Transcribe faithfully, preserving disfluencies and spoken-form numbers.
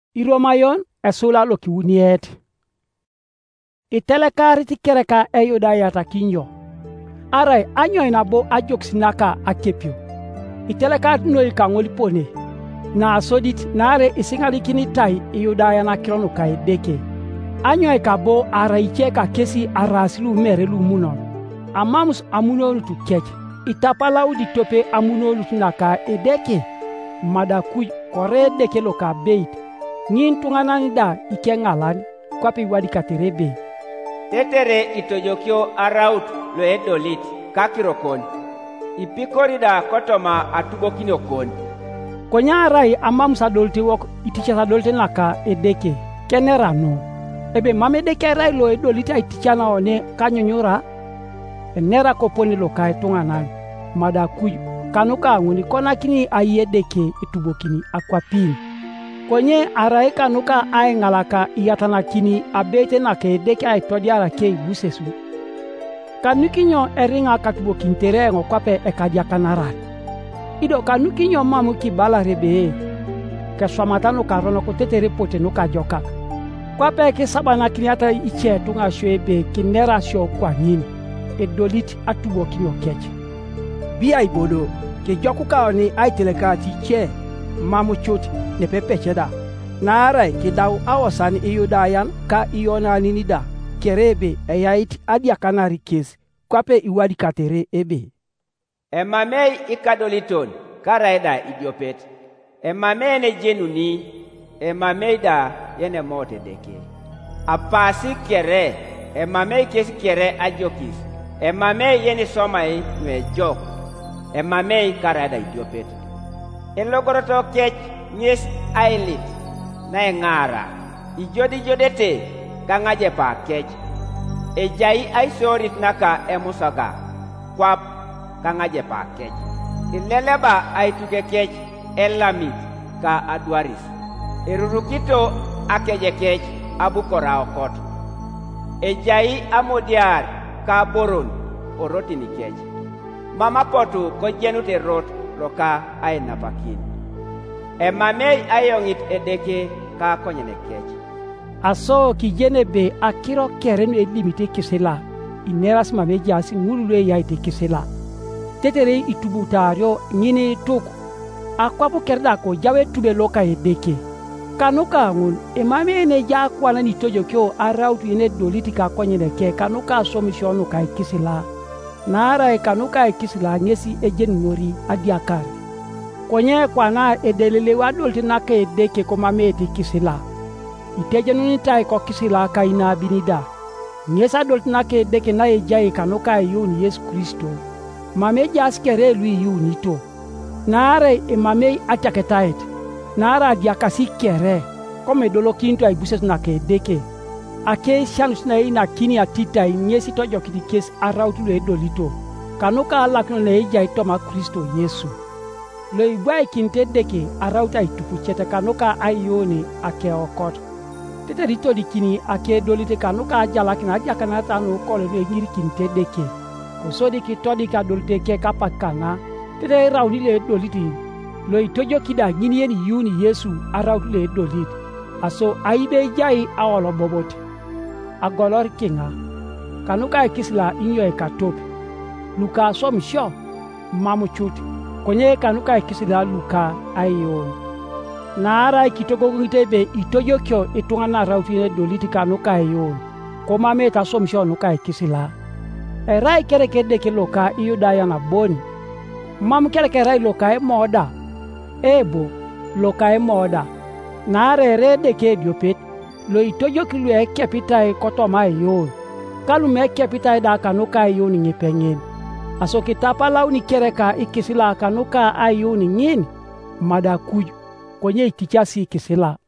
Iromayon esula lo kiwuniet. Itelekari ti kereka eyuda yata kinyo. Arai anyo inabo ajoksinaka akepyo. Itelekari no ikangoli pone. Na asodit nare isingali kini tai iyuda yana kirono ka edeke. Anyo ikabo ara icheka kesi arasilu merelu munon. Amamus amunolu tu kech. Itapala udi tope amunolu tunaka edeke. Madakuj kore deke loka beit. Ngin tunganani da ikengalan kwapi wadi katerebe. Tetere itojokyo araut lo edolit kakirokon. Ipikorida kotoma atubokinokon. Konya arai amam sadolte wok iticha sadolte naka edeke. Kenera no. Ebe mame deke rai lo edolita iticha na one kanyonyora. Enera koponi lo kai tunganani. Madakuj kanuka nguni kona kini ayedeke itubokini akwapini. Konye arai kanuka ay ngalaka iyatana kini abete na ke deke ay todiara ke busesu. Kanukinyo eringa katubo kintere ngo kwape ekadia kanarat. Ido kanukinyo mamu kibala rebe. Ke swamatano karono ko tetere pote no kajoka. Kwape ke sabana kiniata iche tunga shwebe kinera sho kwa nini. Edolit atubo kinyo keche. Bi ay bodo ke jokuka oni ay telekati che. Mamu choti ne pepe cheda narai kidau awasan iyudayan ka iyona ninida kerebe eyait adia kanari kes kwape iwadi katere ebe emamei ikadoliton karaida idiopet emamei ne jenuni emamei da yene mote deke apasi kere emamei kes kere ajokis emamei yene somai nwe jok emamei karaida idiopet elogoroto kech nyes ailit na engara ijodi jodete gangaje pa kech ejai aisorit naka emusaga kwap gangaje pa kech ileleba aituke kech elamit ka adwaris erurukito akeje kech abukora okot ejai amodiar ka boron orotini kech mama potu ko jenute rot loka ay napakin. Emamei ayongit edeke ka konyene kech. Aso kijene be akiro keren edimite kisela. Ineras mameji asi ngulule yaite kisela. Tetere itubutario ngini tuku. Akwapu kerda ko jawe tube loka edeke. Kanuka ngun emame ne ja kwana ni tojo kyo arautu ine doliti ka konyene ke kanuka somishonu ka kisela. Nara e kanuka e kisila ngesi ejen ngori adiakari. Konye kwana edelele wadolti naka edeke komame eti kisila. Itejenuni tai ko kisila ka ina binida. Ngesa dolti naka edeke na ejai kanuka e yuni Yesu Kristo. Mame jaskere lui yuni to. Nara e mame ataketaet. Nara adiakasi kere. Kome dolo kinto ay buses naka edeke. Ake shanus na ina kini atita inyesi tojo kiti kes arautu le dolito. Kanuka alakno le ija itoma Kristo Yesu. Le igwa ikinte deke arauta itupuchete kanuka ayoni ake okot. Tete rito di kini ake dolite kanuka ajalakina aja kanata no kole le ngiri kinte deke. Osodi kitodi ka dolite ke kapakana. Tete rauni le doliti. Lo itojo kida ngini yeni yuni Yesu arautu le dolite. Aso aibe jai awolo bobote. Agolor kinga kanuka ikisla inyo ekatopi luka somsho mamu chuti konye kanuka ikisla luka ayon nara ikitogo ngitebe itojo kyo itungana raufine doliti kanuka ayon koma meta somsho nuka ikisla erai kere kede ke loka iyuda yana boni mamu kere kere loka e moda ebo loka e moda nare rede ke diopet lo itojo kilu e kepitai kotoma yon. Kalu me kepitai da kanuka yon nge pengen. Aso kitapa lau ni kereka ikisila kanuka ayon ngin. Mada kuj. Konye itichasi ikisila.